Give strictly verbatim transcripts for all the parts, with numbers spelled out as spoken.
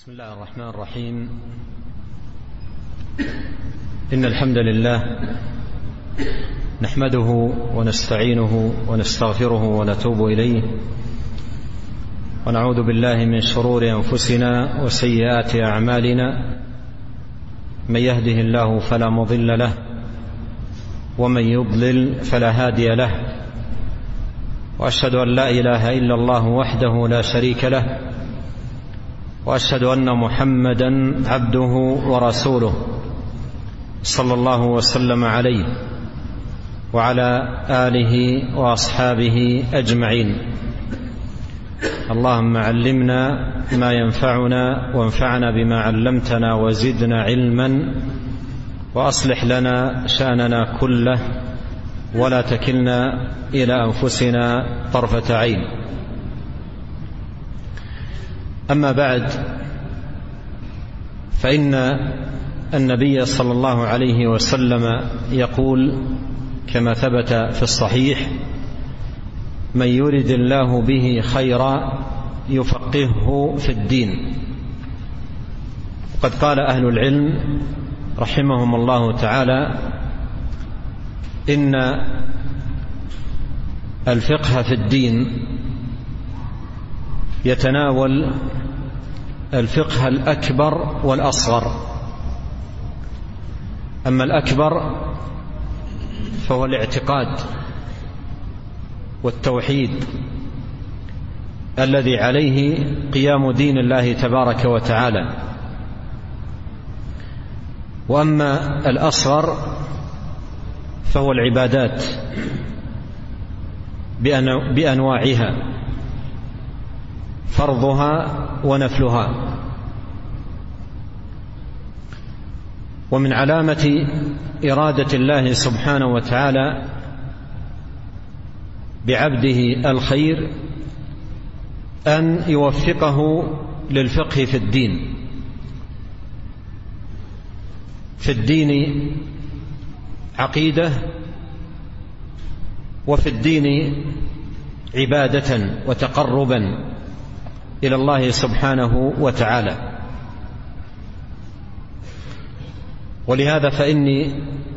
بسم الله الرحمن الرحيم. إن الحمد لله نحمده ونستعينه ونستغفره ونتوب إليه، ونعوذ بالله من شرور أنفسنا وسيئات أعمالنا. من يهده الله فلا مضل له، ومن يضلل فلا هادي له، وأشهد أن لا إله إلا الله وحده لا شريك له، وأشهد أن محمدا عبده ورسوله صلى الله وسلم عليه وعلى آله وأصحابه أجمعين. اللهم علمنا ما ينفعنا وانفعنا بما علمتنا وزدنا علما، وأصلح لنا شأننا كله ولا تكلنا إلى أنفسنا طرفة عين. أما بعد، فإن النبي صلى الله عليه وسلم يقول كما ثبت في الصحيح: من يرد الله به خيرا يفقهه في الدين. وقد قال أهل العلم رحمهم الله تعالى إن الفقه في الدين يتناول الفقه الأكبر والأصغر. أما الأكبر فهو الاعتقاد والتوحيد الذي عليه قيام دين الله تبارك وتعالى. وأما الأصغر فهو العبادات بأنواعها، فرضها ونفلها. ومن علامة إرادة الله سبحانه وتعالى بعبده الخير أن يوفقه للفقه في الدين في الدين عقيدة، وفي الدين عبادة وتقربا إلى الله سبحانه وتعالى. ولهذا فإني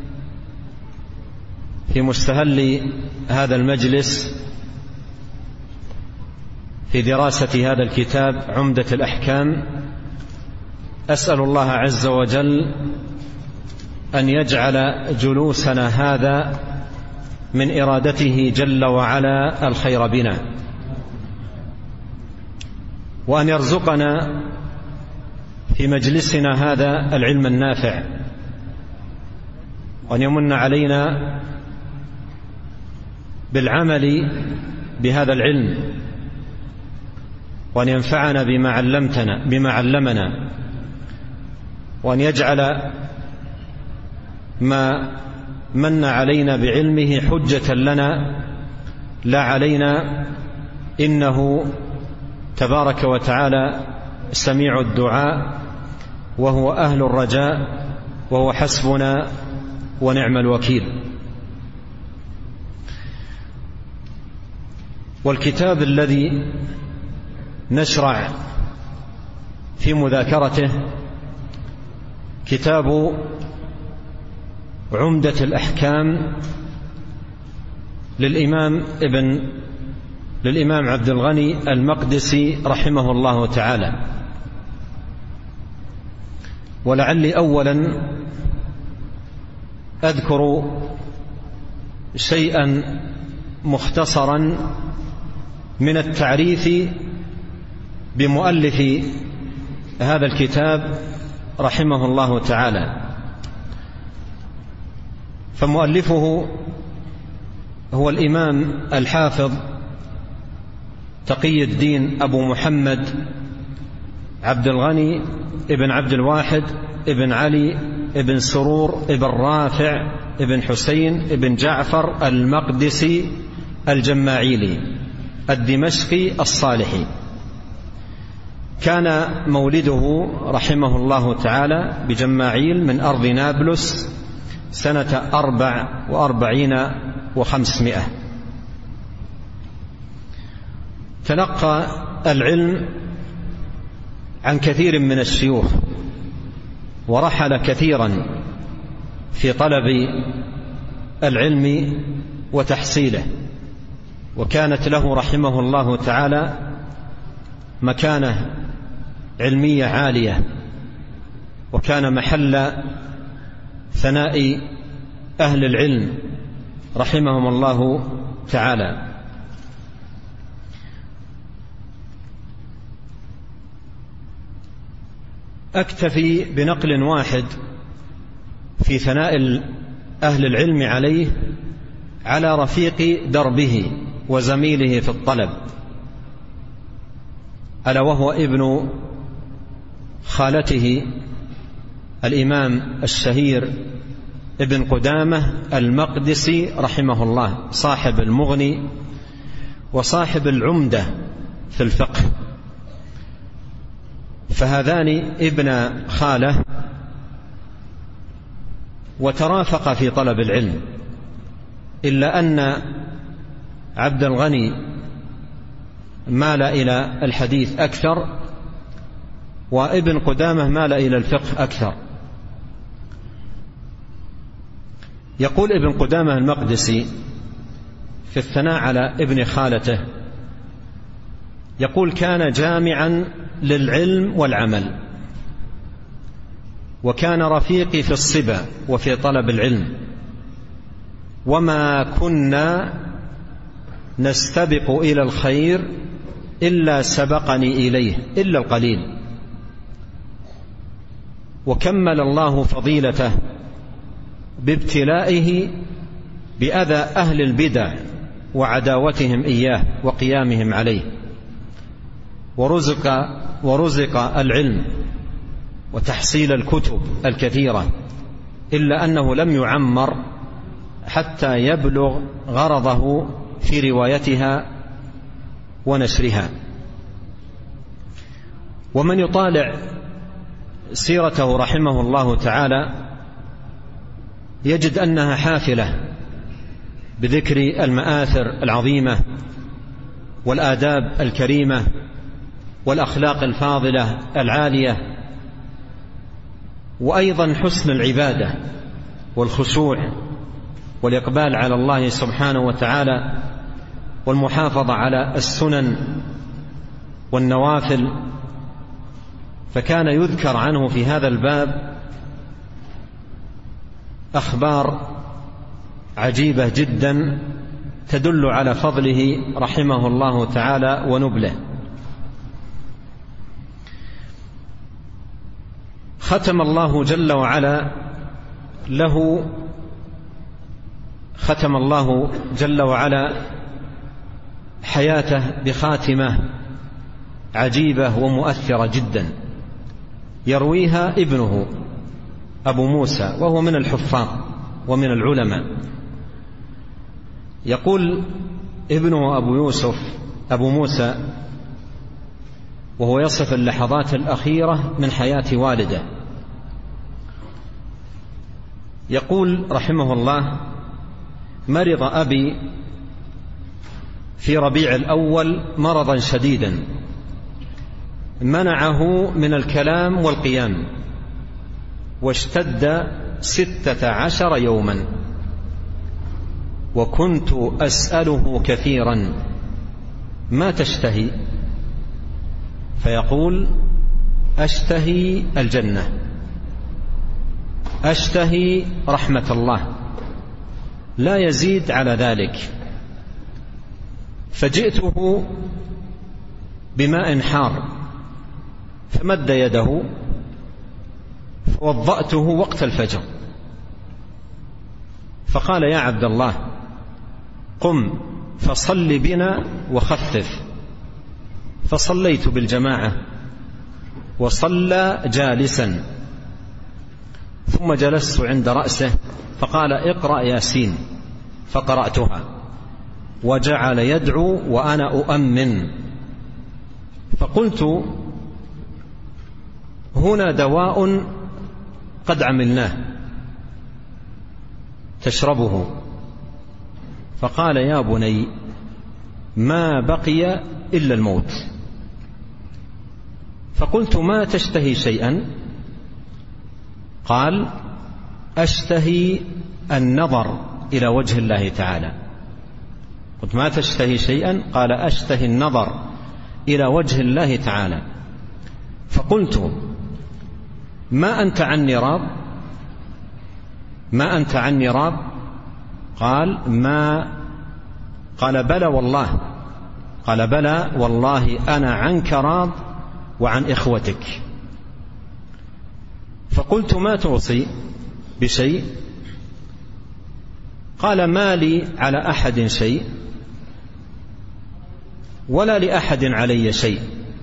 في مستهل هذا المجلس في دراسة هذا الكتاب عمدة الأحكام أسأل الله عز وجل أن يجعل جلوسنا هذا من إرادته جل وعلا الخير بنا، وأن يرزقنا في مجلسنا هذا العلم النافع، وأن يمن علينا بالعمل بهذا العلم، وأن ينفعنا بما علمتنا بما علمنا، وأن يجعل ما من علينا بعلمه حجة لنا لا علينا، إنه تبارك وتعالى سميع الدعاء، وهو أهل الرجاء، وهو حسبنا ونعم الوكيل. والكتاب الذي نشرع في مذاكرته كتاب عمدة الأحكام للإمام ابن للإمام عبد الغني المقدسي رحمه الله تعالى. ولعلي أولا أذكر شيئا مختصرا من التعريف بمؤلف هذا الكتاب رحمه الله تعالى. فمؤلفه هو الإمام الحافظ تقي الدين أبو محمد عبد الغني ابن عبد الواحد ابن علي ابن سرور ابن رافع ابن حسين ابن جعفر المقدسي الجماعيلي الدمشقي الصالحي. كان مولده رحمه الله تعالى بجماعيل من أرض نابلس سنة أربع وأربعين وخمسمائة. تلقى العلم عن كثير من الشيوخ، ورحل كثيرا في طلب العلم وتحصيله، وكانت له رحمه الله تعالى مكانة علمية عالية، وكان محل ثناء أهل العلم رحمهم الله تعالى. أكتفي بنقل واحد في ثناء أهل العلم عليه على رفيق دربه وزميله في الطلب، ألا وهو ابن خالته الإمام الشهير ابن قدامة المقدسي رحمه الله، صاحب المغني وصاحب العمدة في الفقه. فهذان ابن خاله وترافق في طلب العلم، إلا أن عبد الغني مال إلى الحديث أكثر، وابن قدامة مال إلى الفقه أكثر. يقول ابن قدامة المقدسي في الثناء على ابن خالته، يقول: كان جامعا للعلم والعمل، وكان رفيقي في الصبا وفي طلب العلم، وما كنا نستبق إلى الخير إلا سبقني إليه إلا القليل. وكمل الله فضيلته بابتلائه بأذى أهل البدع وعداوتهم إياه وقيامهم عليه، ورزق, ورزق العلم وتحصيل الكتب الكثيرة، إلا أنه لم يعمر حتى يبلغ غرضه في روايتها ونشرها. ومن يطالع سيرته رحمه الله تعالى يجد أنها حافلة بذكر المآثر العظيمة والآداب الكريمة والأخلاق الفاضلة العالية، وأيضا حسن العبادة والخشوع والإقبال على الله سبحانه وتعالى والمحافظة على السنن والنوافل. فكان يذكر عنه في هذا الباب أخبار عجيبة جدا تدل على فضله رحمه الله تعالى ونبله. ختم الله جل وعلا له ختم الله جل وعلا حياته بخاتمة عجيبة ومؤثرة جدا، يرويها ابنه أبو موسى وهو من الحفاظ ومن العلماء. يقول ابنه أبو يوسف أبو موسى وهو يصف اللحظات الأخيرة من حياة والده، يقول رحمه الله: مرض أبي في ربيع الأول مرضا شديدا منعه من الكلام والقيام، واشتد ستة عشر يوما، وكنت أسأله كثيرا: ما تشتهي؟ فيقول: أشتهي الجنة، أشتهي رحمة الله، لا يزيد على ذلك. فجئته بماء حار فمد يده فوضأته وقت الفجر، فقال: يا عبد الله، قم فصل بنا وخفف. فصليت بالجماعة وصلى جالسا، ثم جلست عند رأسه فقال: اقرأ ياسين، فقرأتها، وجعل يدعو وأنا أؤمن. فقلت: هنا دواء قد عملناه تشربه. فقال: يا بني، ما بقي إلا الموت. فقلت: ما تشتهي شيئا؟ قال: أشتهي النظر إلى وجه الله تعالى. قلت: ما تشتهي شيئا؟ قال: أشتهي النظر إلى وجه الله تعالى. فقلت: ما أنت عني راض؟ ما أنت عني راض؟ قال: ما قال: بلى والله. قال: بلى والله أنا عنك راض وعن إخوتك. فقلت: ما توصي بشيء؟ قال: ما لي على أحد شيء ولا لأحد علي شيء.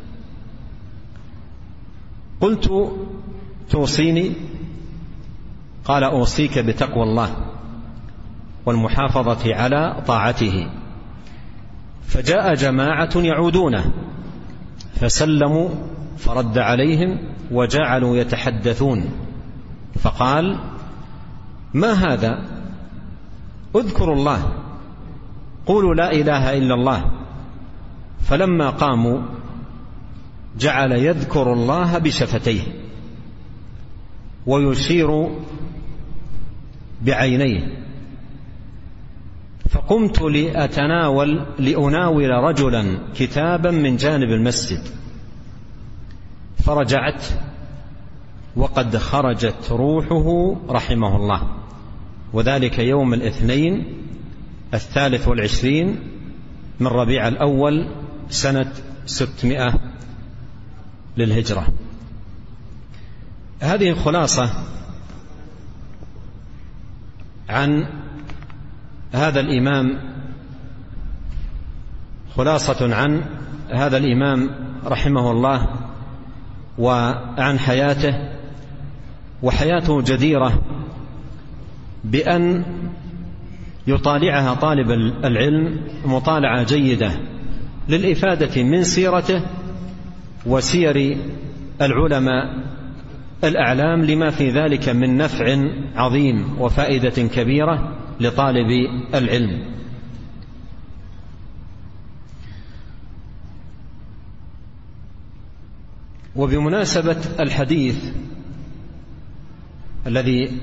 قلت: توصيني؟ قال: أوصيك بتقوى الله والمحافظة على طاعته. فجاء جماعة يعودونه فسلموا فرد عليهم وجعلوا يتحدثون، فقال: ما هذا؟ اذكروا الله، قولوا لا إله إلا الله. فلما قاموا جعل يذكر الله بشفتيه ويشير بعينيه. فقمت لأتناول لأناول رجلا كتابا من جانب المسجد، فرجعت وقد خرجت روحه رحمه الله، وذلك يوم الاثنين الثالث والعشرين من ربيع الأول سنة ستمائة للهجرة. هذه خلاصة عن هذا الإمام خلاصة عن هذا الإمام رحمه الله وعن حياته. وحياته جديرة بأن يطالعها طالب العلم مطالعة جيدة للإفادة من سيرته وسير العلماء الأعلام، لما في ذلك من نفع عظيم وفائدة كبيرة لطالب العلم. وبمناسبة الحديث الذي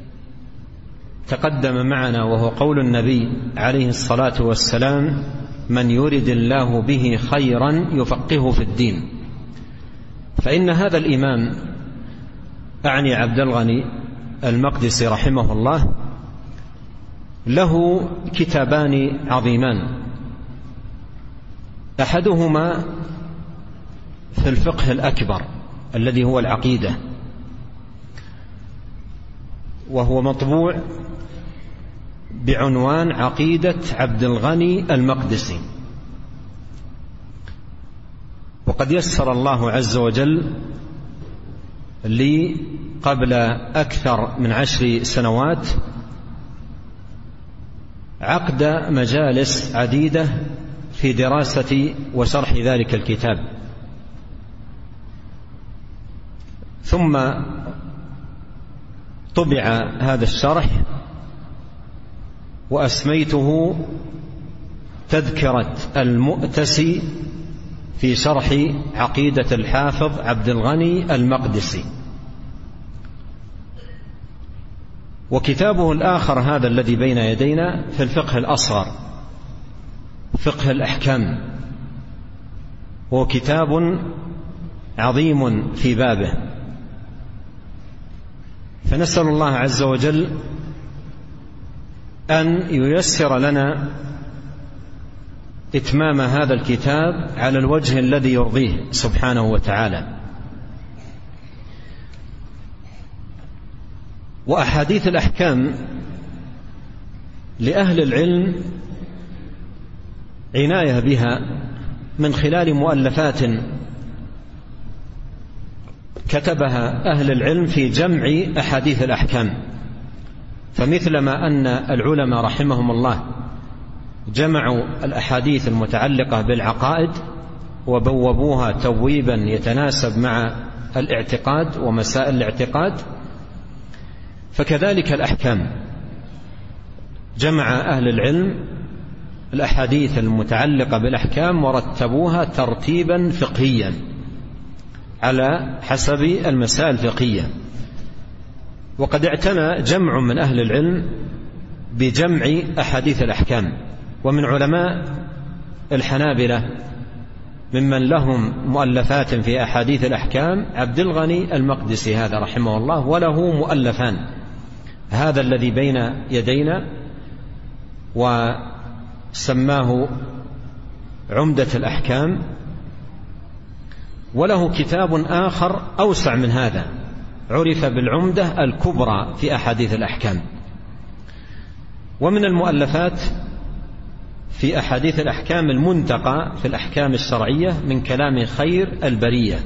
تقدم معنا وهو قول النبي عليه الصلاة والسلام: من يرد الله به خيرا يفقهه في الدين، فإن هذا الإمام أعني عبد الغني المقدسي رحمه الله له كتابان عظيمان، أحدهما في الفقه الأكبر الذي هو العقيدة، وهو مطبوع بعنوان عقيدة عبد الغني المقدسي. وقد يسر الله عز وجل لي قبل أكثر من عشر سنوات عقد مجالس عديدة في دراسة وشرح ذلك الكتاب، ثم طبع هذا الشرح وأسميته تذكرة المؤتسي في شرح عقيدة الحافظ عبد الغني المقدسي. وكتابه الآخر هذا الذي بين يدينا في الفقه الأصغر، فقه الأحكام، وهو كتاب عظيم في بابه. فنسأل الله عز وجل أن ييسر لنا إتمام هذا الكتاب على الوجه الذي يرضيه سبحانه وتعالى. وأحاديث الأحكام لأهل العلم عناية بها من خلال مؤلفات كتبها أهل العلم في جمع أحاديث الأحكام. فمثلما أن العلماء رحمهم الله جمعوا الأحاديث المتعلقة بالعقائد وبوبوها تويبا يتناسب مع الاعتقاد ومسائل الاعتقاد، فكذلك الأحكام جمع أهل العلم الأحاديث المتعلقة بالأحكام ورتبوها ترتيبا فقهيا على حسب المسائل الفقهية. وقد اعتنى جمع من أهل العلم بجمع أحاديث الأحكام، ومن علماء الحنابلة ممن لهم مؤلفات في أحاديث الأحكام عبد الغني المقدسي هذا رحمه الله، وله مؤلفان، هذا الذي بين يدينا وسماه عمدة الأحكام، وله كتاب آخر أوسع من هذا عرف بالعمدة الكبرى في أحاديث الأحكام. ومن المؤلفات في أحاديث الأحكام المنتقى في الأحكام الشرعية من كلام خير البرية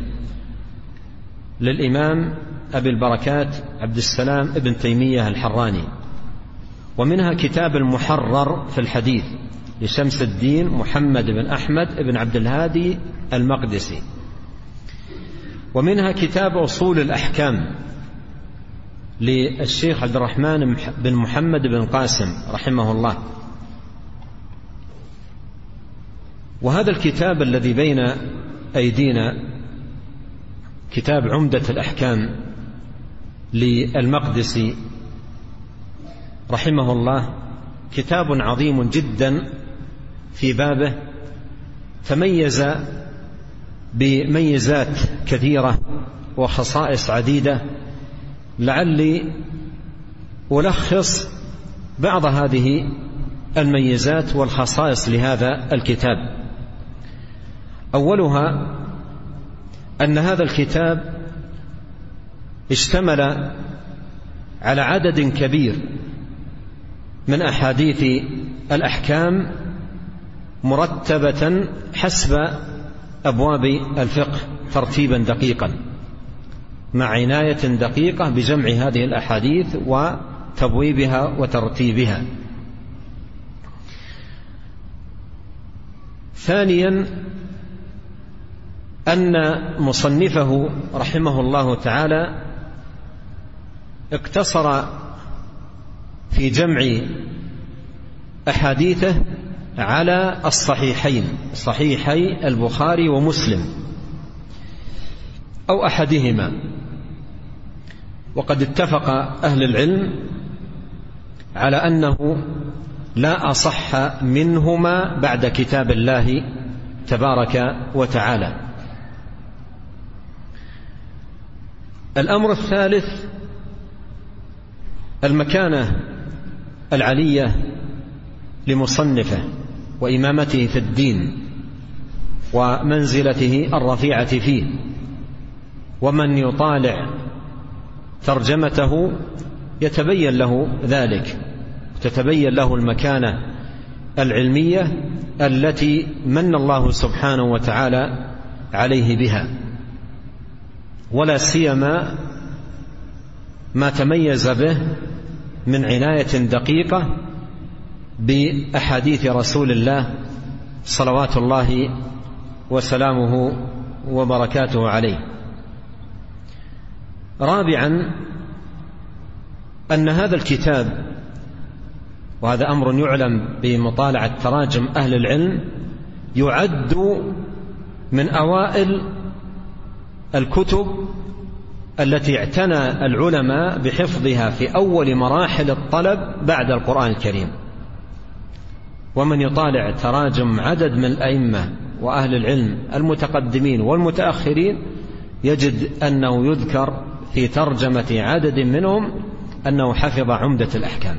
للإمام أبي البركات عبد السلام ابن تيمية الحراني، ومنها كتاب المحرر في الحديث لشمس الدين محمد بن أحمد بن عبد الهادي المقدسي، ومنها كتاب أصول الأحكام للشيخ عبد الرحمن بن محمد بن قاسم رحمه الله. وهذا الكتاب الذي بين أيدينا كتاب عمدة الأحكام للمقدسي رحمه الله كتاب عظيم جدا في بابه، تميز بميزات كثيرة وخصائص عديدة، لعلي ألخص بعض هذه الميزات والخصائص لهذا الكتاب. أولها أن هذا الكتاب اشتمل على عدد كبير من أحاديث الأحكام مرتبة حسب أبواب الفقه ترتيبا دقيقا، مع عناية دقيقة بجمع هذه الأحاديث وتبويبها وترتيبها. ثانيا أن مصنفه رحمه الله تعالى اقتصر في جمع أحاديثه على الصحيحين، صحيحي البخاري ومسلم أو أحدهما. وقد اتفق أهل العلم على أنه لا أصح منهما بعد كتاب الله تبارك وتعالى. الأمر الثالث المكانة العلية لمصنفه وإمامته في الدين ومنزلته الرفيعة فيه، ومن يطالع ترجمته يتبين له ذلك، تتبين له المكانة العلمية التي من الله سبحانه وتعالى عليه بها، ولا سيما ما تميز به من عناية دقيقة بأحاديث رسول الله صلوات الله وسلامه وبركاته عليه. رابعا أن هذا الكتاب، وهذا أمر يعلم بمطالعة تراجم أهل العلم، يعد من أوائل الكتب التي اعتنى العلماء بحفظها في أول مراحل الطلب بعد القرآن الكريم. ومن يطالع تراجم عدد من الأئمة وأهل العلم المتقدمين والمتأخرين يجد أنه يذكر في ترجمة عدد منهم أنه حفظ عمدة الأحكام.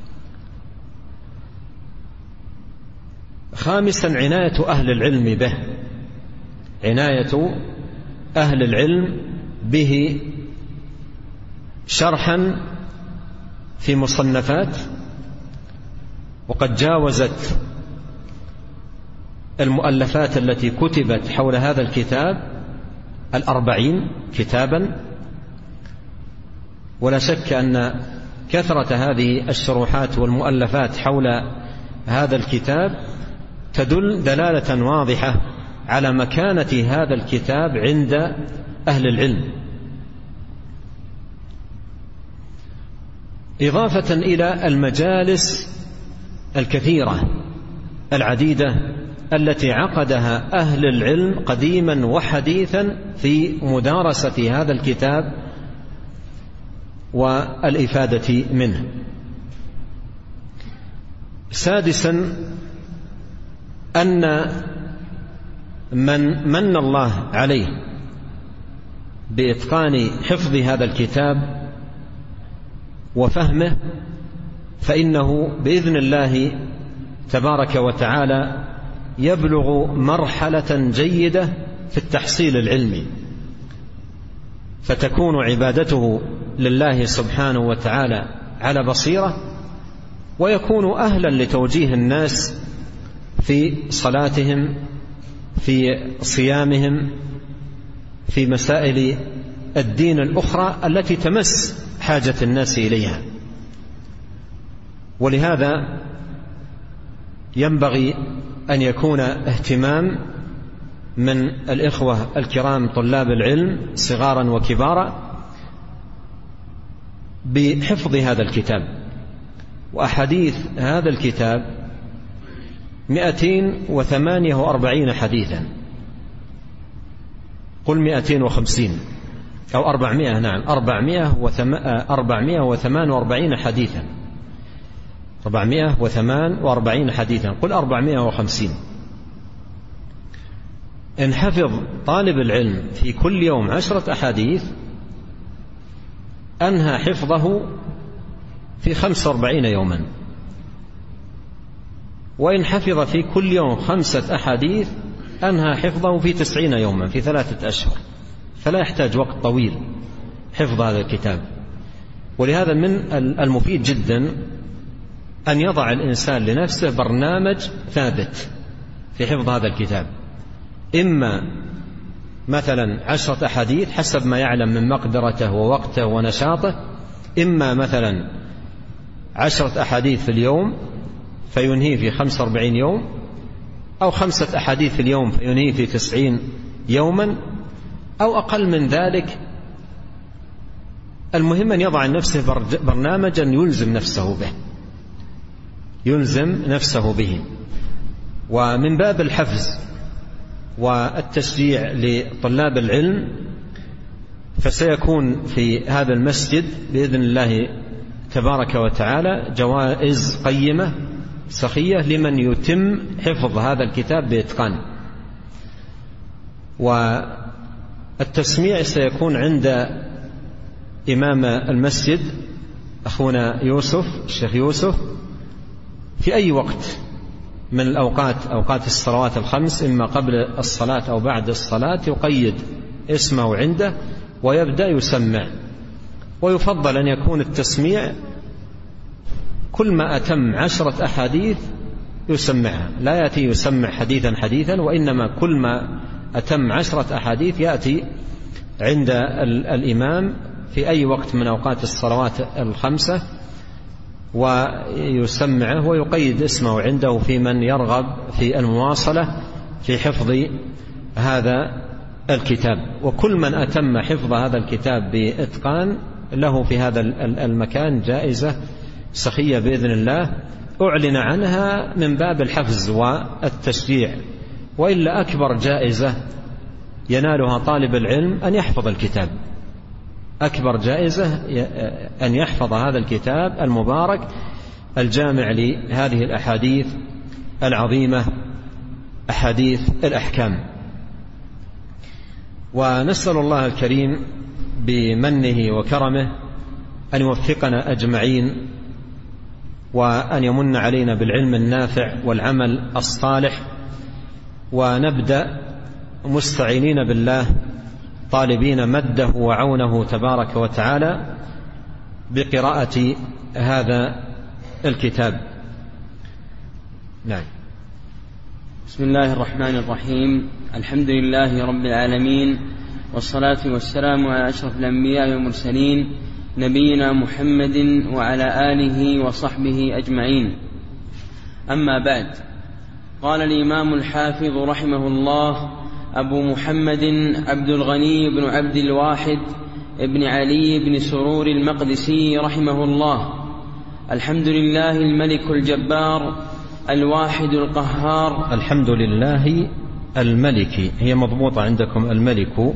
خامسا عناية أهل العلم به، عناية أهل العلم به شرحا في مصنفات، وقد جاوزت المؤلفات التي كتبت حول هذا الكتاب الأربعين كتابا. ولا شك أن كثرة هذه الشروحات والمؤلفات حول هذا الكتاب تدل دلالة واضحة على مكانة هذا الكتاب عند أهل العلم، إضافة إلى المجالس الكثيرة العديدة التي عقدها أهل العلم قديما وحديثا في مدارسة هذا الكتاب والإفادة منه. سادسا أن من من الله عليه بإتقان حفظ هذا الكتاب وفهمه فإنه بإذن الله تبارك وتعالى يبلغ مرحلة جيدة في التحصيل العلمي، فتكون عبادته لله سبحانه وتعالى على بصيرة، ويكون أهلا لتوجيه الناس في صلاتهم، في صيامهم، في مسائل الدين الأخرى التي تمس حاجة الناس إليها. ولهذا ينبغي أن يكون اهتمام من الإخوة الكرام طلاب العلم صغارا وكبارا بحفظ هذا الكتاب. وأحاديث هذا الكتاب مئتين وثمانية وأربعين حديثا، قل مئتين وخمسين أو أربعمائة، نعم أربعمائة وثمان وأربعين حديثا، أربعمائة وثمان وأربعين حديثا، قل أربعمائة وخمسين. إن حفظ طالب العلم في كل يوم عشرة أحاديث أنهى حفظه في خمسة وأربعين يوما، وإن حفظ في كل يوم خمسة أحاديث أنهى حفظه في تسعين يوما، في ثلاثة أشهر، فلا يحتاج وقت طويل حفظ هذا الكتاب. ولهذا من المفيد جدا أن يضع الإنسان لنفسه برنامج ثابت في حفظ هذا الكتاب، إما مثلا عشرة أحاديث حسب ما يعلم من مقدرته ووقته ونشاطه، إما مثلا عشرة أحاديث في اليوم فينهي في خمسة وأربعين يوم، أو خمسة أحاديث في اليوم فينهي في تسعين يوما، أو أقل من ذلك. المهم أن يضع لنفسه برنامجا يلزم نفسه به يلزم نفسه به. ومن باب الحفز والتشجيع لطلاب العلم فسيكون في هذا المسجد بإذن الله تبارك وتعالى جوائز قيمة سخية لمن يتم حفظ هذا الكتاب بإتقان. والتسميع سيكون عند إمام المسجد أخونا يوسف، الشيخ يوسف، في أي وقت من الأوقات، أوقات الصلوات الخمس، إما قبل الصلاة أو بعد الصلاة، يقيد اسمه عنده ويبدأ يسمع. ويفضل أن يكون التسميع كل ما أتم عشرة أحاديث يسمعها، لا يأتي يسمع حديثا حديثا، وإنما كل ما أتم عشرة أحاديث يأتي عند الإمام في أي وقت من أوقات الصلوات الخمسة ويسمعه ويقيد اسمه عنده في من يرغب في المواصلة في حفظ هذا الكتاب. وكل من أتم حفظ هذا الكتاب بإتقان له في هذا المكان جائزة سخية بإذن الله، أعلن عنها من باب الحفز والتشجيع. وإلا أكبر جائزة ينالها طالب العلم أن يحفظ الكتاب، أكبر جائزة أن يحفظ هذا الكتاب المبارك الجامع لهذه الأحاديث العظيمة، أحاديث الأحكام. ونسأل الله الكريم بمنه وكرمه أن يوفقنا أجمعين، وأن يمن علينا بالعلم النافع والعمل الصالح. ونبدأ مستعينين بالله طالبين مده وعونه تبارك وتعالى بقراءة هذا الكتاب. نعم. بسم الله الرحمن الرحيم. الحمد لله رب العالمين، والصلاة والسلام على أشرف الأنبياء والمرسلين نبينا محمد وعلى آله وصحبه أجمعين. أما بعد، قال الإمام الحافظ رحمه الله أبو محمد عبد الغني بن عبد الواحد ابن علي بن سرور المقدسي رحمه الله: الحمد لله الملك الجبار الواحد القهار. الحمد لله الملك، هي مضبوطة عندكم الملك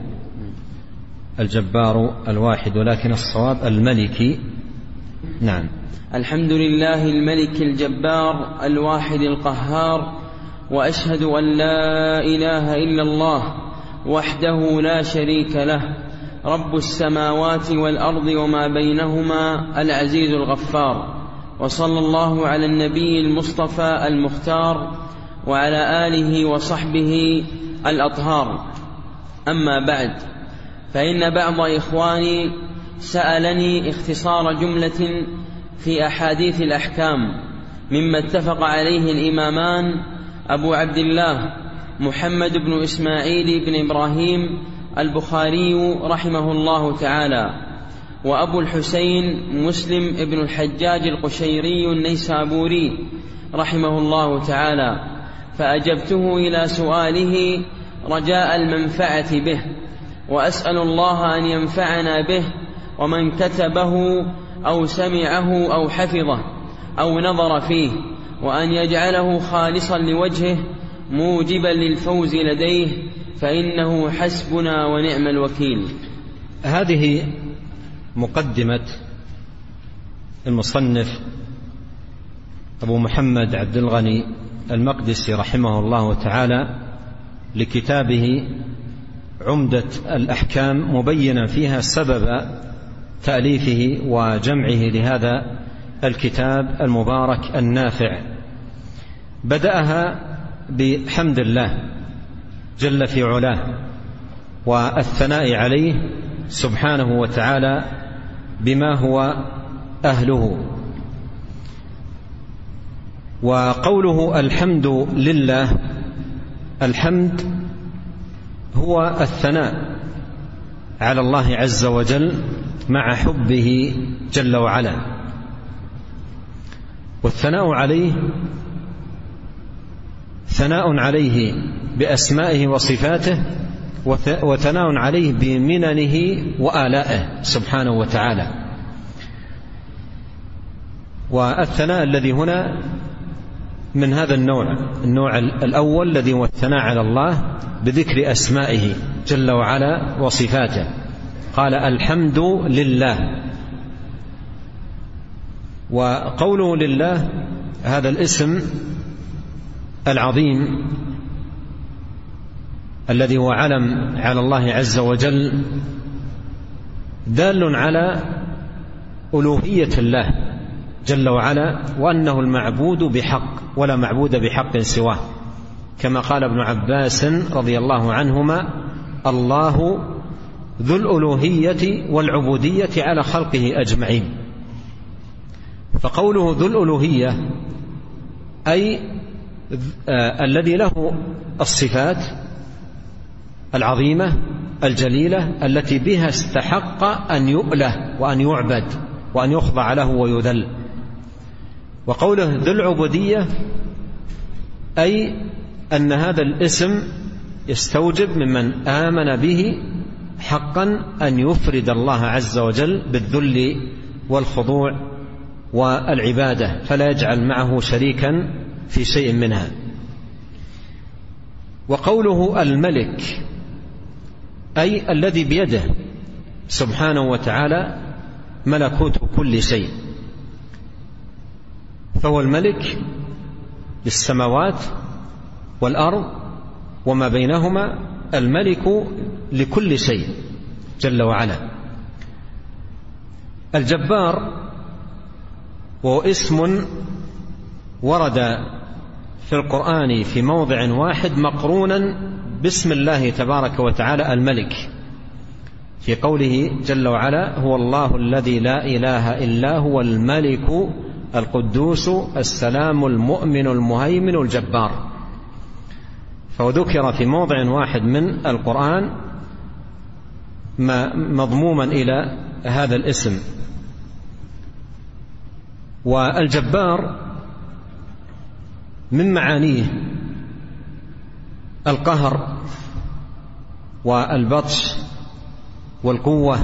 الجبار الواحد، ولكن الصواب الملك. نعم. الحمد لله الملك الجبار الواحد القهار، وأشهد أن لا إله إلا الله وحده لا شريك له، رب السماوات والأرض وما بينهما، العزيز الغفار. وصلى الله على النبي المصطفى المختار وعلى آله وصحبه الأطهار. أما بعد، فإن بعض إخواني سألني اختصار جملة في أحاديث الأحكام مما اتفق عليه الإمامان أبو عبد الله محمد بن إسماعيل بن إبراهيم البخاري رحمه الله تعالى، وأبو الحسين مسلم بن الحجاج القشيري النيسابوري رحمه الله تعالى، فأجبته إلى سؤاله رجاء المنفعة به، وأسأل الله أن ينفعنا به ومن كتبه أو سمعه أو حفظه أو نظر فيه، وأن يجعله خالصا لوجهه موجبا للفوز لديه، فإنه حسبنا ونعم الوكيل. هذه مقدمة المصنف أبو محمد عبد الغني المقدسي رحمه الله تعالى لكتابه عمدة الأحكام، مبينا فيها سبب تأليفه وجمعه لهذا الكتاب المبارك النافع. بدأها بحمد الله جل في علاه والثناء عليه سبحانه وتعالى بما هو أهله. وقوله الحمد لله، الحمد هو الثناء على الله عز وجل مع حبه جل وعلا، والثناء عليه ثناء عليه بأسمائه وصفاته، وثناء عليه بمننه وآلائه سبحانه وتعالى. والثناء الذي هنا من هذا النوع، النوع الأول الذي هو الثناء على الله بذكر أسمائه جل وعلا وصفاته، قال الحمد لله. وقوله لله هذا الاسم العظيم الذي هو علم على الله عز وجل دال على ألوهية الله جل وعلا، وأنه المعبود بحق ولا معبود بحق سواه، كما قال ابن عباس رضي الله عنهما: الله ذو الألوهية والعبودية على خلقه أجمعين. فقوله ذو الألوهية أي آه الذي له الصفات العظيمة الجليلة التي بها استحق أن يؤله وأن يعبد وأن يخضع له ويذل. وقوله ذو العبودية أي أن هذا الاسم يستوجب ممن آمن به حقا أن يفرد الله عز وجل بالذل والخضوع والعبادة، فلا يجعل معه شريكا في شيء منها. وقوله الملك أي الذي بيده سبحانه وتعالى ملكوت كل شيء، فهو الملك للسماوات والأرض وما بينهما، الملك لكل شيء جل وعلا. الجبار وهو اسم ورد في القرآن في موضع واحد مقرونا باسم الله تبارك وتعالى الملك، في قوله جل وعلا: هو الله الذي لا إله إلا هو الملك القدوس السلام المؤمن المهيمن الجبار. فذكر في موضع واحد من القرآن مضموما إلى هذا الاسم. والجبار من معانيه القهر والبطش والقوة،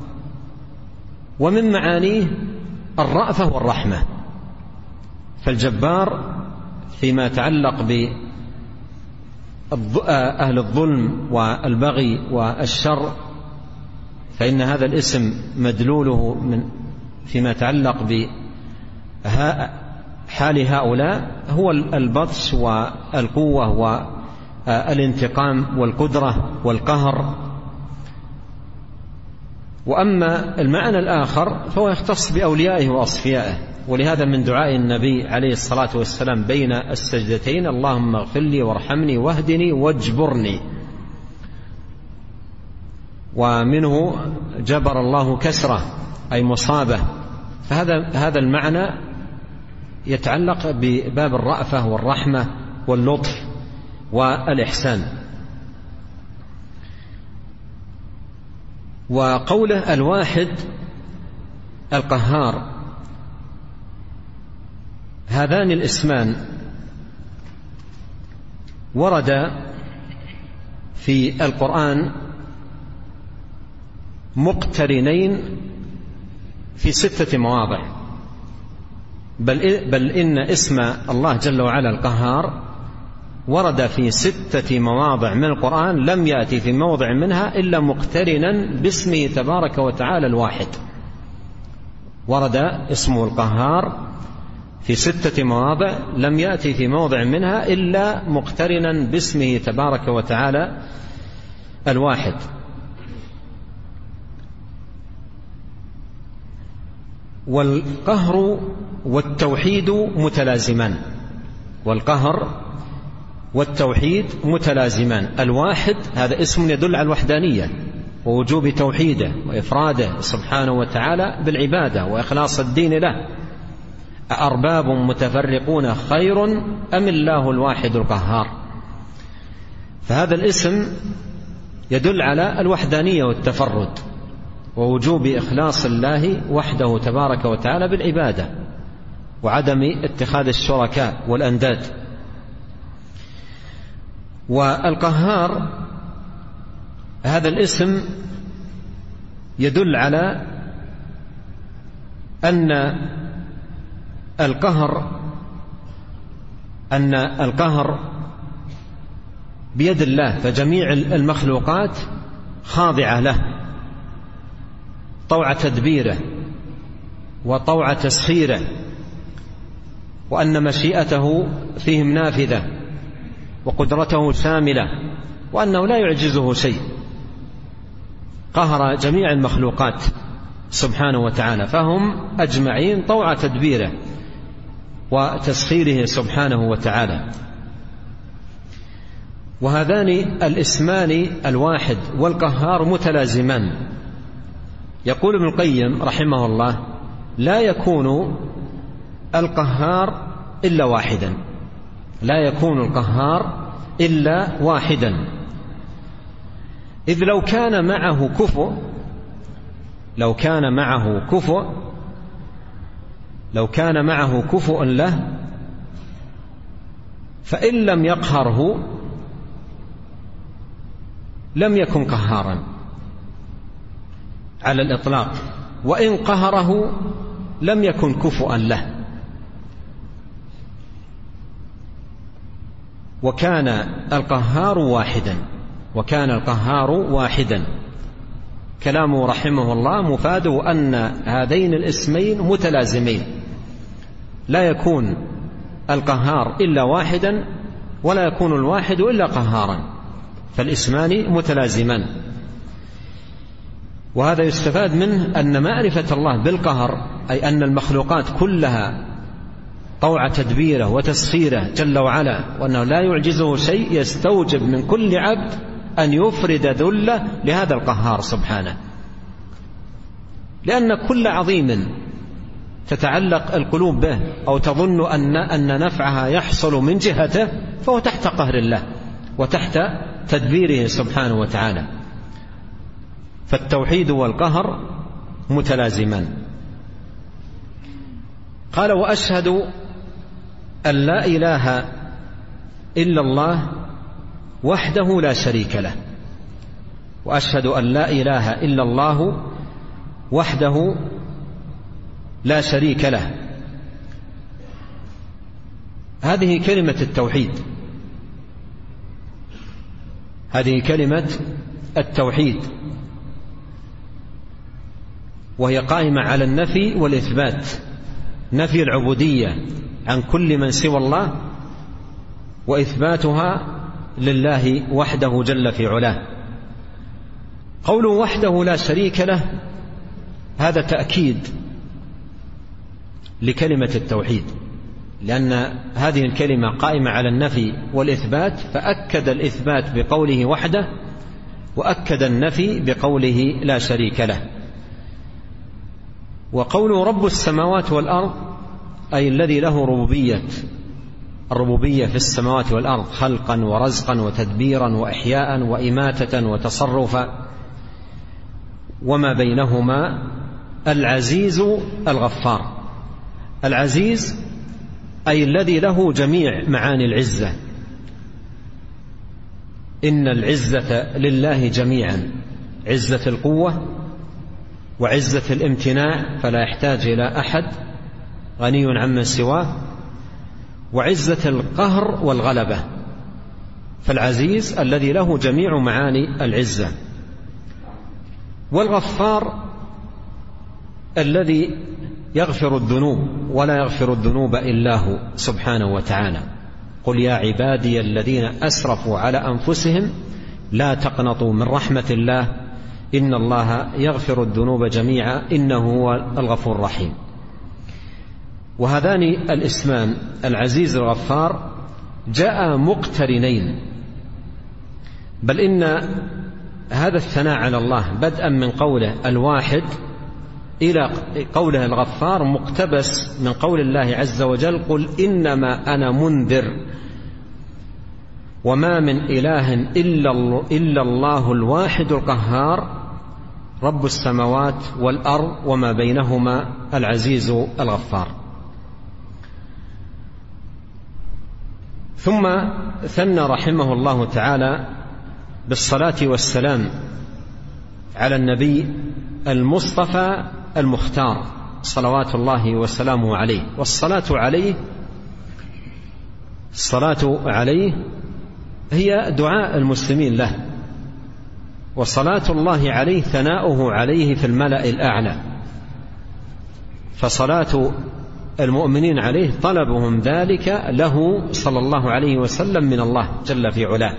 ومن معانيه الرأفة والرحمة. فالجبار فيما يتعلق بأهل الظلم والبغي والشر، فإن هذا الاسم مدلوله من فيما يتعلق بحال هؤلاء هو البطش والقوة والانتقام والقدرة والقهر. وأما المعنى الآخر فهو يختص بأوليائه وأصفيائه، ولهذا من دعاء النبي عليه الصلاة والسلام بين السجدتين: اللهم اغفر لي وارحمني واهدني واجبرني. ومنه جبر الله كسره أي مصابه. فهذا هذا المعنى يتعلق بباب الرأفة والرحمة واللطف والإحسان. وقوله الواحد القهار، هذان الاسمان ورد في القرآن مقترنين في ستة مواضع، بل, بل إن اسم الله جل وعلا القهار ورد في ستة مواضع من القرآن، لم يأتي في موضع منها إلا مقترنا باسمه تبارك وتعالى الواحد. ورد اسمه القهار في ستة مواضع، لم يأتي في موضع منها إلا مقترنا باسمه تبارك وتعالى الواحد. والقهر والتوحيد متلازمان، والقهر والتوحيد متلازمان. الواحد هذا اسم يدل على الوحدانية ووجوب توحيده وإفراده سبحانه وتعالى بالعبادة وإخلاص الدين له. أأرباب متفرقون خير أم الله الواحد القهار؟ فهذا الاسم يدل على الوحدانية والتفرد ووجوب إخلاص الله وحده تبارك وتعالى بالعبادة وعدم اتخاذ الشركاء والأنداد. والقهار هذا الاسم يدل على أن القهر أن القهر بيد الله، فجميع المخلوقات خاضعة له طوع تدبيره وطوع تسخيره، وأن مشيئته فيهم نافذة وقدرته شاملة، وأنه لا يعجزه شيء. قهر جميع المخلوقات سبحانه وتعالى، فهم أجمعين طوع تدبيره وتسخيره سبحانه وتعالى. وهذان الاسمان الواحد والقهار متلازمان. يقول ابن القيم رحمه الله: لا يكون القهار إلا واحدا، لا يكون القهار إلا واحدا، إذ لو كان معه كفؤ لو كان معه كفؤ لو كان معه كفؤ له فإن لم يقهره لم يكن قهارا على الإطلاق، وإن قهره لم يكن كفؤا له. وكان القهار واحدا وكان القهار واحدا كلامه رحمه الله مفاده أن هذين الاسمين متلازمين، لا يكون القهار إلا واحدا ولا يكون الواحد إلا قهارا، فالاسمان متلازمان. وهذا يستفاد منه أن معرفة الله بالقهر أي أن المخلوقات كلها طوع تدبيره وتسخيره جل وعلا، وأنه لا يعجزه شيء، يستوجب من كل عبد أن يفرد ذله لهذا القهار سبحانه، لأن كل عظيم تتعلق القلوب به أو تظن أن, أن نفعها يحصل من جهته فهو تحت قهر الله وتحت تدبيره سبحانه وتعالى. فالتوحيد والقهر متلازمان. قال: وأشهد أن لا إله إلا الله وحده لا شريك له. وأشهد أن لا إله إلا الله وحده لا شريك له. هذه كلمة التوحيد، هذه كلمة التوحيد، وهي قائمة على النفي والإثبات، نفي العبودية عن كل من سوى الله، وإثباتها لله وحده جل في علاه. قوله وحده لا شريك له هذا تأكيد لكلمة التوحيد، لأن هذه الكلمة قائمة على النفي والإثبات، فأكد الإثبات بقوله وحده، وأكد النفي بقوله لا شريك له. وقوله رب السماوات والأرض أي الذي له ربوبية الربوبية في السماوات والأرض، خلقا ورزقا وتدبيرا وإحياء وإماتة وتصرفا وما بينهما. العزيز الغفار، العزيز أي الذي له جميع معاني العزة، إن العزة لله جميعا، عزة القوة وعزة الامتناع فلا يحتاج إلى أحد، غني عمن سواه، وعزة القهر والغلبة. فالعزيز الذي له جميع معاني العزة. والغفار الذي يغفر الذنوب ولا يغفر الذنوب إلا هو سبحانه وتعالى. قل يا عبادي الذين أسرفوا على أنفسهم لا تقنطوا من رحمة الله إن الله يغفر الذنوب جميعا إنه هو الغفور الرحيم. وهذان الاسمان العزيز الغفار جاء مقترنين، بل إن هذا الثناء على الله بدءا من قوله الواحد إلى قوله الغفار مقتبس من قول الله عز وجل قل إنما أنا منذر وما من إله إلا الله الواحد القهار رب السماوات والأرض وما بينهما العزيز الغفار. ثم ثنى رحمه الله تعالى بالصلاة والسلام على النبي المصطفى المختار صلوات الله وسلامه عليه. والصلاة عليه الصلاة عليه هي دعاء المسلمين له، وصلاة الله عليه ثناؤه عليه في الملأ الأعلى، فصلاة المؤمنين عليه طلبهم ذلك له صلى الله عليه وسلم من الله جل في علاه.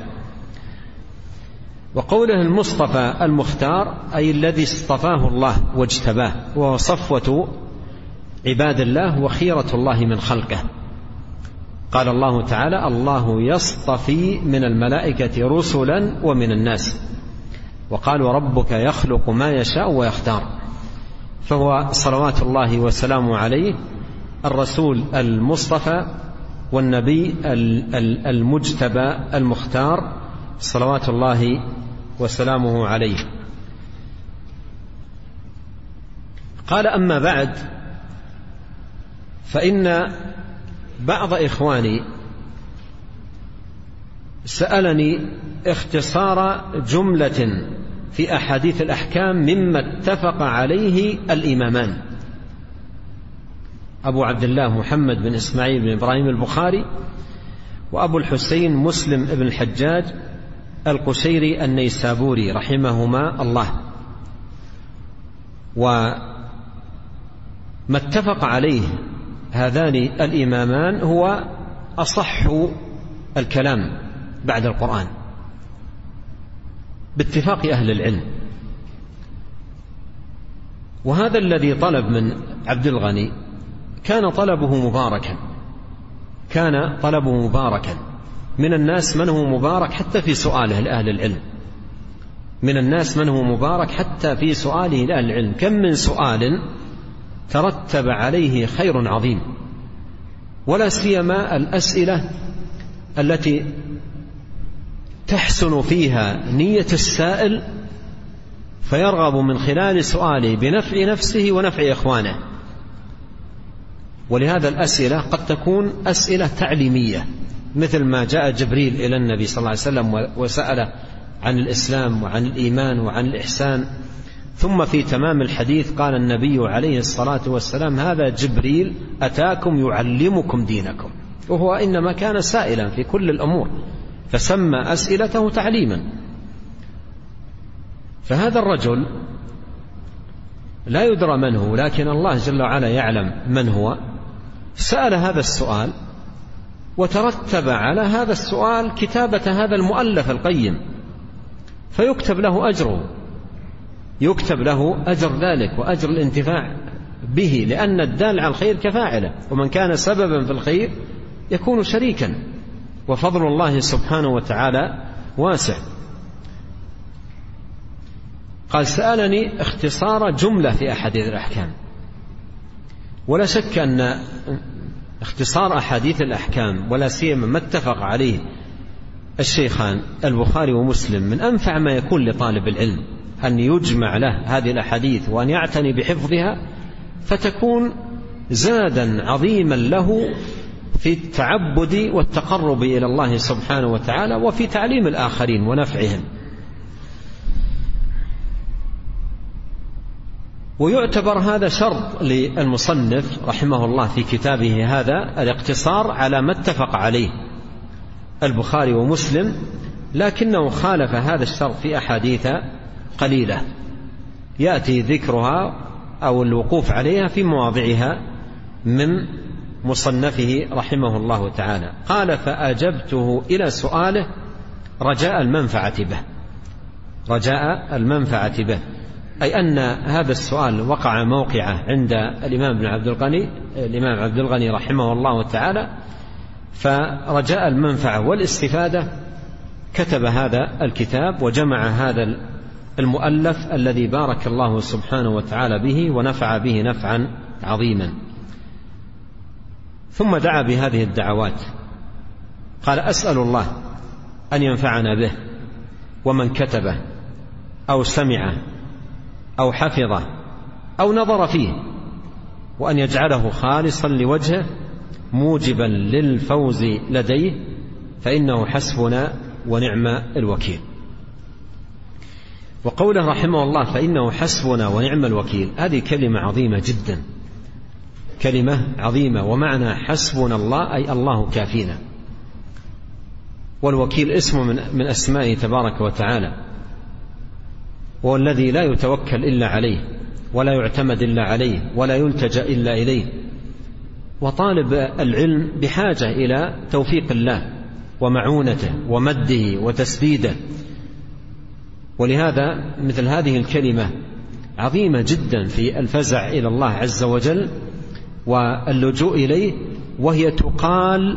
وقوله المصطفى المختار أي الذي اصطفاه الله واجتباه، وهو صفوة عباد الله وخيرة الله من خلقه. قال الله تعالى الله يصطفي من الملائكة رسلا ومن الناس، وقالوا ربك يخلق ما يشاء ويختار. فهو صلوات الله وسلامه عليه الرسول المصطفى والنبي المجتبى المختار صلوات الله وسلامه عليه. قال أما بعد، فإن بعض إخواني سألني اختصار جملة في أحاديث الأحكام مما اتفق عليه الإمامان أبو عبد الله محمد بن إسماعيل بن إبراهيم البخاري، وأبو الحسين مسلم بن الحجاج القشيري النيسابوري رحمهما الله. وما اتفق عليه هذان الإمامان هو أصح الكلام بعد القرآن باتفاق أهل العلم. وهذا الذي طلب من عبد الغني كان طلبه مباركا، كان طلبه مباركا. من الناس من هو مبارك حتى في سؤاله لأهل العلم، من الناس من هو مبارك حتى في سؤاله لأهل العلم. كم من سؤال ترتب عليه خير عظيم، ولا سيما الأسئلة التي تحسن فيها نية السائل فيرغب من خلال سؤاله بنفع نفسه ونفع إخوانه. ولهذا الأسئلة قد تكون أسئلة تعليمية، مثل ما جاء جبريل إلى النبي صلى الله عليه وسلم وسأل عن الإسلام وعن الإيمان وعن الإحسان، ثم في تمام الحديث قال النبي عليه الصلاة والسلام هذا جبريل أتاكم يعلمكم دينكم. وهو إنما كان سائلا في كل الأمور، فسمى أسئلته تعليما. فهذا الرجل لا يدرى من هو، لكن الله جل وعلا يعلم من هو، سأل هذا السؤال وترتب على هذا السؤال كتابة هذا المؤلف القيم، فيكتب له أجره، يكتب له أجر ذلك وأجر الانتفاع به، لأن الدال على الخير كفاعله، ومن كان سببا في الخير يكون شريكا، وفضل الله سبحانه وتعالى واسع. قال سألني اختصار جملة في أحاديث الأحكام، ولا شك أن اختصار أحاديث الأحكام ولا سيما ما اتفق عليه الشيخان البخاري ومسلم من أنفع ما يكون لطالب العلم، أن يجمع له هذه الأحاديث وأن يعتني بحفظها، فتكون زادا عظيما له في التعبد والتقرب إلى الله سبحانه وتعالى، وفي تعليم الآخرين ونفعهم. ويعتبر هذا شرط للمصنف رحمه الله في كتابه هذا الاقتصار على ما اتفق عليه البخاري ومسلم، لكنه خالف هذا الشرط في أحاديث قليلة يأتي ذكرها أو الوقوف عليها في مواضعها من مصنفه رحمه الله تعالى. قال فأجبته إلى سؤاله رجاء المنفعة به، رجاء المنفعة به، أي أن هذا السؤال وقع موقعه عند الإمام ابن عبد الغني الإمام عبد الغني رحمه الله تعالى، فرجاء المنفعة والاستفادة كتب هذا الكتاب وجمع هذا المؤلف الذي بارك الله سبحانه وتعالى به ونفع به نفعا عظيما. ثم دعا بهذه الدعوات، قال أسأل الله أن ينفعنا به ومن كتبه أو سمعه أو حفظه أو نظر فيه، وأن يجعله خالصا لوجهه موجبا للفوز لديه، فإنه حسبنا ونعم الوكيل. وقوله رحمه الله فإنه حسبنا ونعم الوكيل، هذه كلمة عظيمة جدا، كلمة عظيمة. ومعنى حسبنا الله أي الله كافينا، والوكيل اسم من, من أسمائه تبارك وتعالى، هو الذي لا يتوكل إلا عليه ولا يعتمد إلا عليه ولا يلتجأ إلا إليه. وطالب العلم بحاجة إلى توفيق الله ومعونته ومده وتسديده، ولهذا مثل هذه الكلمة عظيمة جدا في الفزع إلى الله عز وجل واللجوء إليه، وهي تقال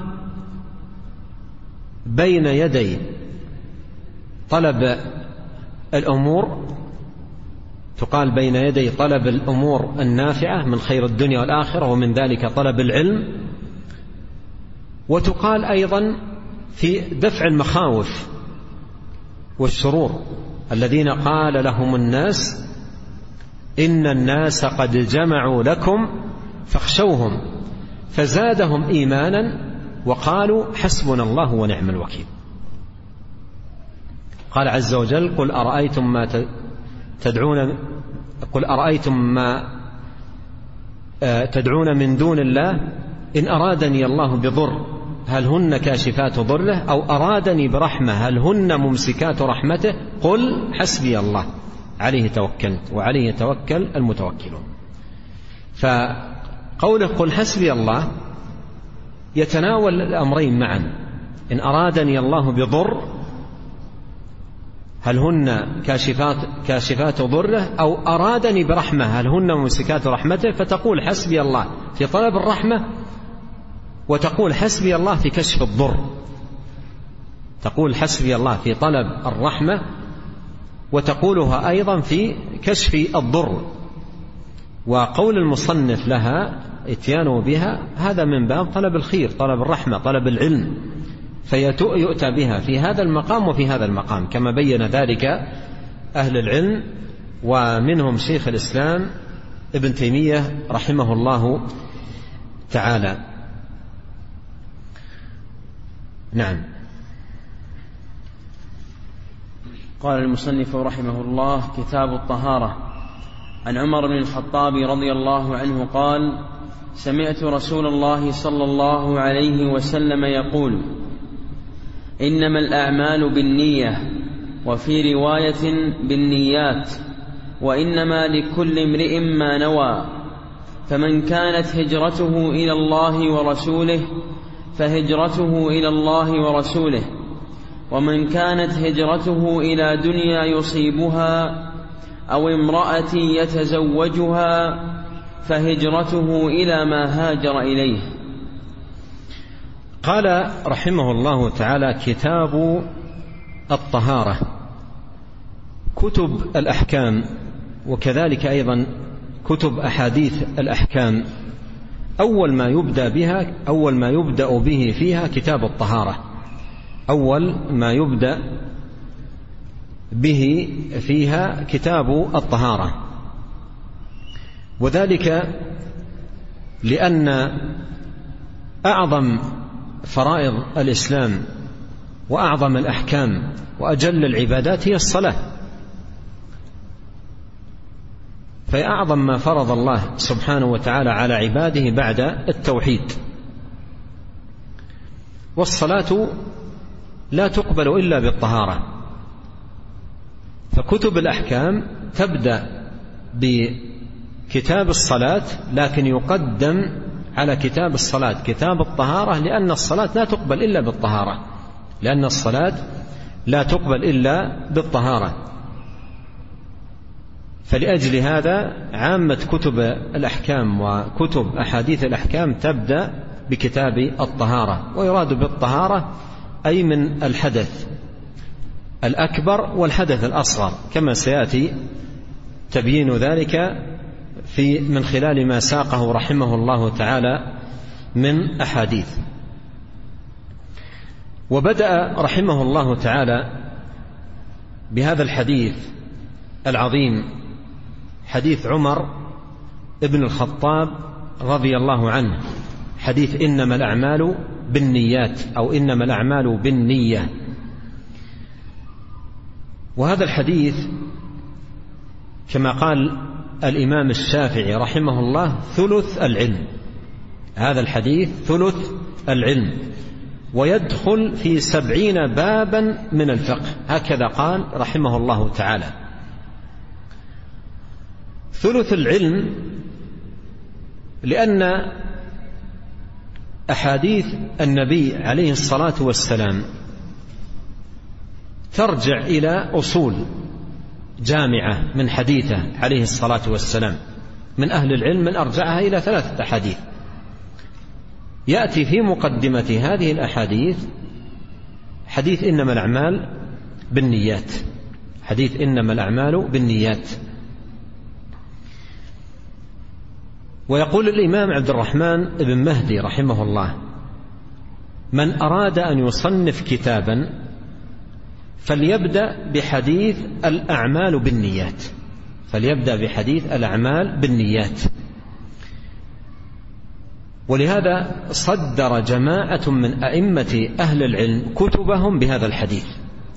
بين يدي طلب الأمور، تقال بين يدي طلب الأمور النافعة من خير الدنيا والآخرة، ومن ذلك طلب العلم، وتقال أيضا في دفع المخاوف والشرور، الذين قال لهم الناس إن الناس قد جمعوا لكم فاخشوهم فزادهم إيمانا وقالوا حسبنا الله ونعم الوكيل. قال عز وجل قل أرأيتم ما تدعون قل أرأيتم ما تدعون من دون الله إن أرادني الله بضر هل هن كاشفات ضره أو أرادني برحمة هل هن ممسكات رحمته قل حسبي الله عليه توكلت وعليه يتوكل المتوكلون. فقوله قل حسبي الله يتناول الأمرين معا، إن أرادني الله بضر هل هن كاشفات, كاشفات ضره أو أرادني برحمة هل هن ممسكات رحمته، فتقول حسبي الله في طلب الرحمة، وتقول حسبي الله في كشف الضر، تقول حسبي الله في طلب الرحمة وتقولها أيضا في كشف الضر. وقول المصنف لها اتيانه بها هذا من باب طلب الخير، طلب الرحمة، طلب العلم، فيؤتى بها في هذا المقام وفي هذا المقام، كما بين ذلك أهل العلم، ومنهم شيخ الإسلام ابن تيمية رحمه الله تعالى. نعم. قال المصنف رحمه الله كتاب الطهارة. عن عمر بن الخطاب رضي الله عنه قال سمعت رسول الله صلى الله عليه وسلم يقول: إنما الأعمال بالنية، وفي رواية بالنيات، وإنما لكل امرئ ما نوى، فمن كانت هجرته إلى الله ورسوله فهجرته إلى الله ورسوله، ومن كانت هجرته إلى دنيا يصيبها أو امرأة يتزوجها فهجرته إلى ما هاجر إليه. قال رحمه الله تعالى: كتاب الطهارة. كتب الأحكام وكذلك أيضا كتب أحاديث الأحكام أول ما يبدأ بها أول ما يبدأ به فيها كتاب الطهارة، أول ما يبدأ به فيها كتاب الطهارة، وذلك لأن أعظم فرائض الإسلام وأعظم الأحكام وأجل العبادات هي الصلاة، فهي أعظم ما فرض الله سبحانه وتعالى على عباده بعد التوحيد. والصلاة لا تقبل إلا بالطهارة، فكتب الأحكام تبدأ بكتاب الصلاة، لكن يقدم على كتاب الصلاة كتاب الطهارة، لأن الصلاة لا تقبل إلا بالطهارة لأن الصلاة لا تقبل إلا بالطهارة. فلأجل هذا عامة كتب الأحكام وكتب أحاديث الأحكام تبدأ بكتاب الطهارة، ويراد بالطهارة أي من الحدث الأكبر والحدث الأصغر، كما سيأتي تبيين ذلك في من خلال ما ساقه رحمه الله تعالى من أحاديث. وبدأ رحمه الله تعالى بهذا الحديث العظيم، حديث عمر ابن الخطاب رضي الله عنه، حديث إنما الأعمال بالنيات أو إنما الأعمال بالنية. وهذا الحديث كما قال الإمام الشافعي رحمه الله ثلث العلم، هذا الحديث ثلث العلم، ويدخل في سبعين بابا من الفقه، هكذا قال رحمه الله تعالى. ثلث العلم لأن أحاديث النبي عليه الصلاة والسلام ترجع إلى أصول جامعة من حديثه عليه الصلاة والسلام، من أهل العلم من أرجعها إلى ثلاثة أحاديث. يأتي في مقدمة هذه الأحاديث حديث إنما الأعمال بالنيات، حديث إنما الأعمال بالنيات. ويقول الإمام عبد الرحمن بن مهدي رحمه الله: من أراد أن يصنف كتابا فليبدأ بحديث الأعمال بالنيات، فليبدأ بحديث الأعمال بالنيات. ولهذا صدر جماعة من أئمة أهل العلم كتبهم بهذا الحديث،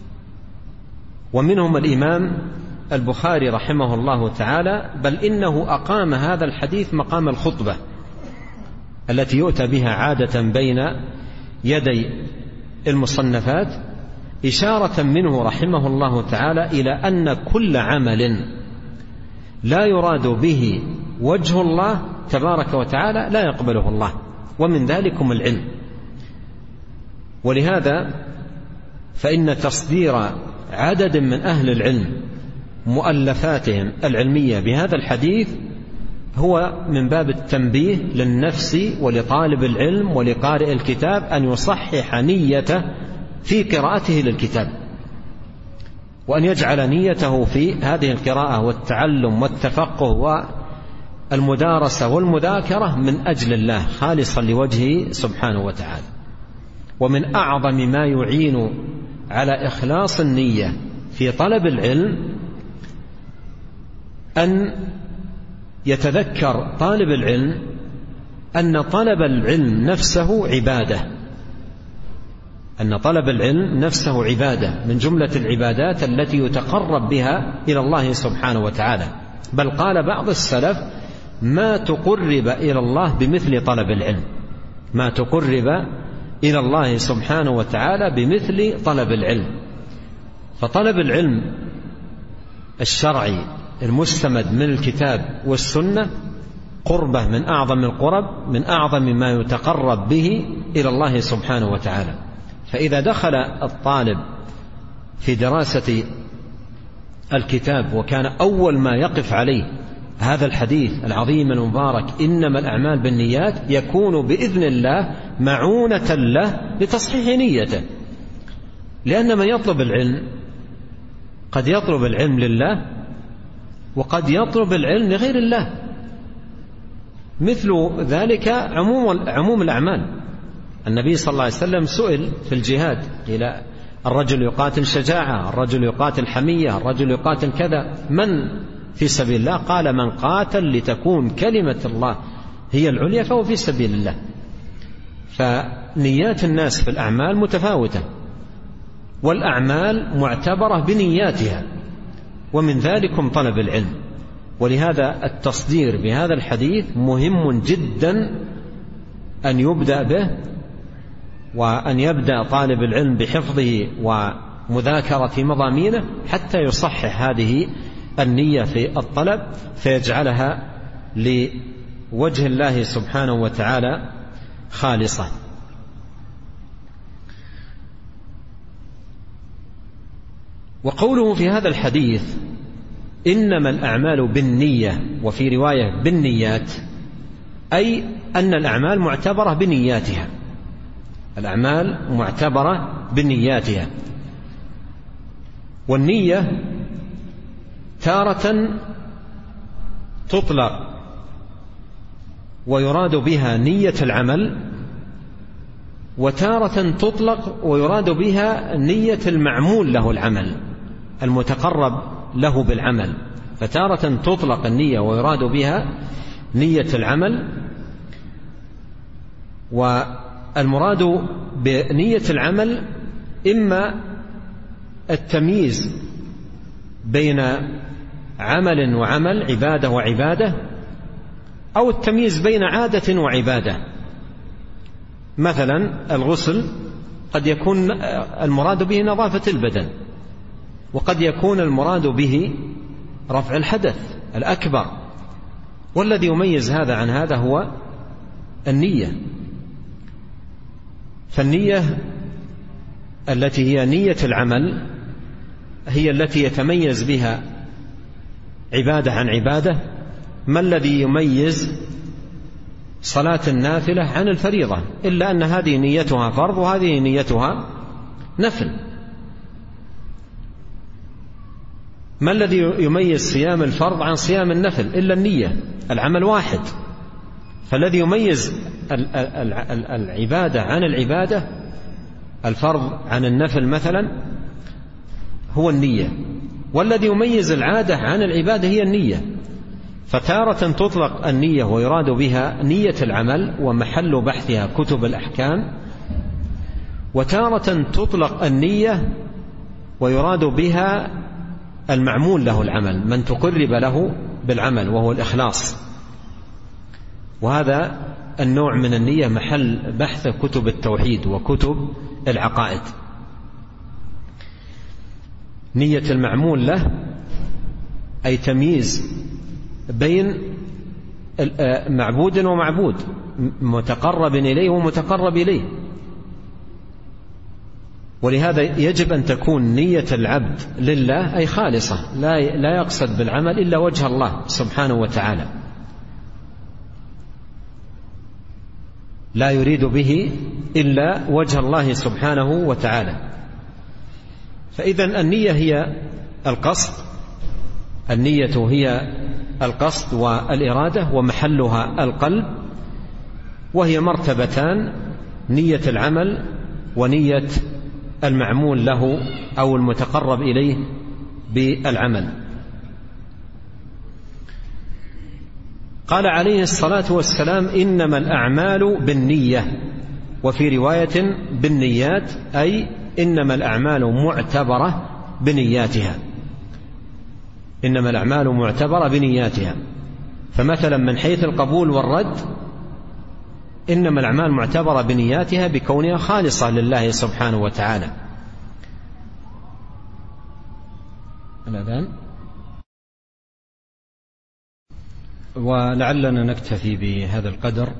ومنهم الإمام البخاري رحمه الله تعالى، بل إنه أقام هذا الحديث مقام الخطبة التي يؤتى بها عادة بين يدي المصنفات، إشارة منه رحمه الله تعالى إلى أن كل عمل لا يراد به وجه الله تبارك وتعالى لا يقبله الله، ومن ذلكم العلم. ولهذا فإن تصدير عدد من أهل العلم مؤلفاتهم العلمية بهذا الحديث هو من باب التنبيه للنفس ولطالب العلم ولقارئ الكتاب أن يصحح نيته في قراءته للكتاب، وأن يجعل نيته في هذه القراءة والتعلم والتفقه والمدارسة والمذاكرة من أجل الله خالصا لوجهه سبحانه وتعالى. ومن أعظم ما يعين على إخلاص النية في طلب العلم أن يتذكر طالب العلم أن طلب العلم نفسه عبادة، أن طلب العلم نفسه عبادة من جملة العبادات التي يتقرب بها إلى الله سبحانه وتعالى. بل قال بعض السلف: ما تقرب إلى الله بمثل طلب العلم، ما تقرب إلى الله سبحانه وتعالى بمثل طلب العلم. فطلب العلم الشرعي المستمد من الكتاب والسنة قربة من أعظم القرب، من أعظم ما يتقرب به إلى الله سبحانه وتعالى. فإذا دخل الطالب في دراسة الكتاب وكان أول ما يقف عليه هذا الحديث العظيم المبارك إنما الأعمال بالنيات، يكون بإذن الله معونة له لتصحيح نيته. لأن من يطلب العلم قد يطلب العلم لله وقد يطلب العلم لغير الله، مثل ذلك عموم عموم الأعمال. النبي صلى الله عليه وسلم سئل في الجهاد، إلى الرجل يقاتل شجاعة، الرجل يقاتل حمية، الرجل يقاتل كذا، من في سبيل الله؟ قال من قاتل لتكون كلمة الله هي العليا فهو في سبيل الله. فنيات الناس في الأعمال متفاوتة، والأعمال معتبرة بنياتها، ومن ذلكم طلب العلم. ولهذا التصدير بهذا الحديث مهم جدا أن يبدأ به، وأن يبدأ طالب العلم بحفظه ومذاكرة مضامينه حتى يصحح هذه النية في الطلب فيجعلها لوجه الله سبحانه وتعالى خالصة. وقوله في هذا الحديث إنما الأعمال بالنية، وفي رواية بالنيات، أي أن الأعمال معتبرة بنياتها، الأعمال معتبرة بنياتها. والنية تارة تطلق ويراد بها نية العمل، وتارة تطلق ويراد بها نية المعمول له العمل، المتقرب له بالعمل. فتارة تطلق النية ويراد بها نية العمل، والمراد بنية العمل إما التمييز بين عمل وعمل، عبادة وعبادة، أو التمييز بين عادة وعبادة. مثلا الغسل قد يكون المراد به نظافة البدن، وقد يكون المراد به رفع الحدث الأكبر، والذي يميز هذا عن هذا هو النية. فالنية التي هي نية العمل هي التي يتميز بها عبادة عن عبادة. ما الذي يميز صلاة النافلة عن الفريضة؟ إلا أن هذه نيتها فرض وهذه نيتها نفل. ما الذي يميز صيام الفرض عن صيام النفل؟ إلا النية، العمل واحد. فالذي يميز العبادة عن العبادة، الفرض عن النفل مثلا، هو النية، والذي يميز العادة عن العبادة هي النية. فتارة تطلق النية ويراد بها نية العمل ومحل بحثها كتب الأحكام، وتارة تطلق النية ويراد بها المعمول له العمل، من تقرب له بالعمل وهو الإخلاص. وهذا النوع من النية محل بحث كتب التوحيد وكتب العقائد. نية المعمول له أي تمييز بين معبود ومعبود، متقرب إليه ومتقرب إليه. ولهذا يجب أن تكون نية العبد لله أي خالصة، لا لا يقصد بالعمل إلا وجه الله سبحانه وتعالى، لا يريد به إلا وجه الله سبحانه وتعالى. فإذا النية هي القصد، النية هي القصد والإرادة، ومحلها القلب، وهي مرتبتان: نية العمل ونية المعمول له أو المتقرب إليه بالعمل. قال عليه الصلاة والسلام: إنما الأعمال بالنية، وفي رواية بالنيات، أي إنما الأعمال معتبرة بنياتها، إنما الأعمال معتبرة بنياتها. فمثلا من حيث القبول والرد إنما الأعمال معتبرة بنياتها بكونها خالصة لله سبحانه وتعالى. الأذان. ولعلنا نكتفي بهذا القدر،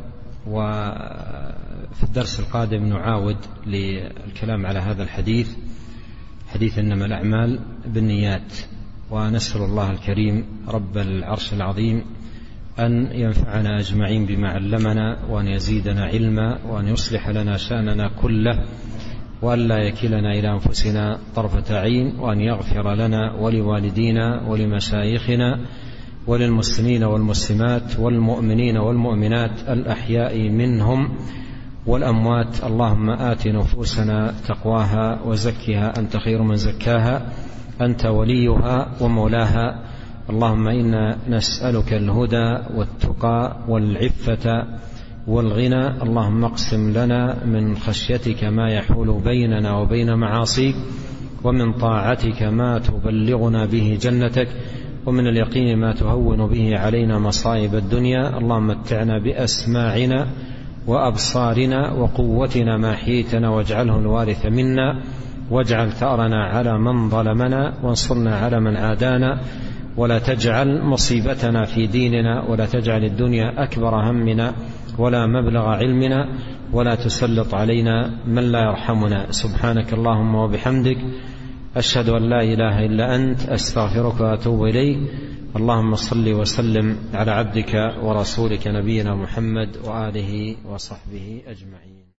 وفي الدرس القادم نعاود للكلام على هذا الحديث، حديث إنما الأعمال بالنيات. ونسأل الله الكريم رب العرش العظيم أن ينفعنا أجمعين بما علمنا، وأن يزيدنا علما، وأن يصلح لنا شأننا كله، وأن لا يكلنا إلى أنفسنا طرفة عين، وأن يغفر لنا ولوالدينا ولمشايخنا وللمسلمين والمسلمات والمؤمنين والمؤمنات الأحياء منهم والأموات. اللهم آت نفوسنا تقواها وزكها أنت خير من زكاها، أنت وليها ومولاها. اللهم إنا نسألك الهدى والتقى والعفة والغنى. اللهم اقسم لنا من خشيتك ما يحول بيننا وبين معاصيك، ومن طاعتك ما تبلغنا به جنتك، ومن اليقين ما تهون به علينا مصائب الدنيا. اللهم متعنا بأسماعنا وأبصارنا وقوتنا ما حييتنا، واجعله الوارث منا، واجعل ثأرنا على من ظلمنا، وانصرنا على من عادانا، ولا تجعل مصيبتنا في ديننا، ولا تجعل الدنيا أكبر همنا ولا مبلغ علمنا، ولا تسلط علينا من لا يرحمنا. سبحانك اللهم وبحمدك، أشهد أن لا إله إلا أنت، أستغفرك وأتوب إليك. اللهم صل وسلم على عبدك ورسولك نبينا محمد وآله وصحبه أجمعين.